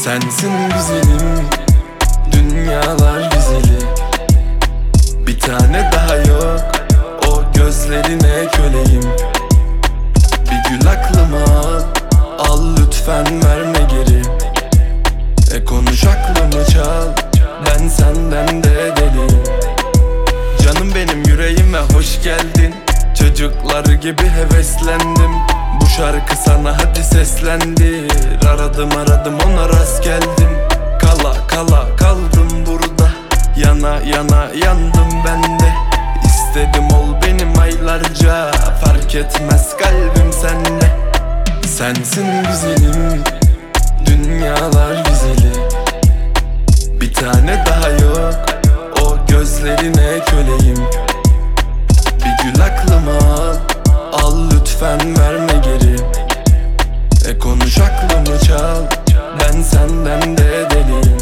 Sensin güzelim, dünyalar güzeli. Bir tane daha yok, o gözlerine köleyim. Bir gül aklıma al lütfen, verme geri. Konuş aklımı çal, ben senden de deliyim. Canım benim, yüreğime hoş geldin. Çocuklar gibi heveslendim. Bu şarkı sana hadi seslendir. Aradım ona rast geldim. Kala kala kaldım burada. Yana yana yandım ben de. İstedim ol benim aylarca. Fark etmez kalbim sende. Sensin güzelim, dünyalar güzeli. Bir tane daha yok, o gözlerine köleyim. Bir gül aklıma al lütfen, verme geri. Konuş aklımı çal, ben senden de deliyim.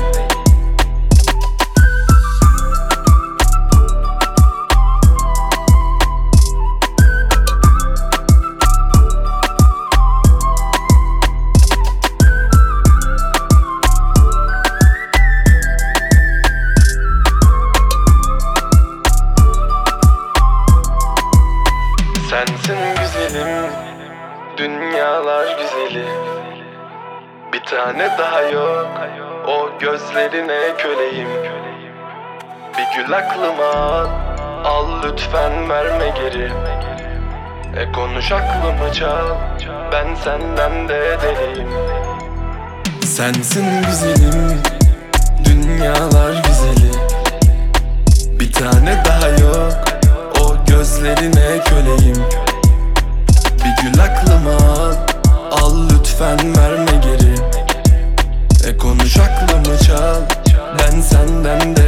Sensin güzelim, dünyalar güzeli. Bir tane daha yok, o gözlerine köleyim. Bir gül aklıma al lütfen, verme geri. Konuş aklımı çal, ben senden de deliyim. Sensin güzelim, dünyalar güzeli. Bir tane daha yok, o gözlerine köleyim. Bir gül aklıma al lütfen, verme geri. Konuş aklımı çal, ben senden de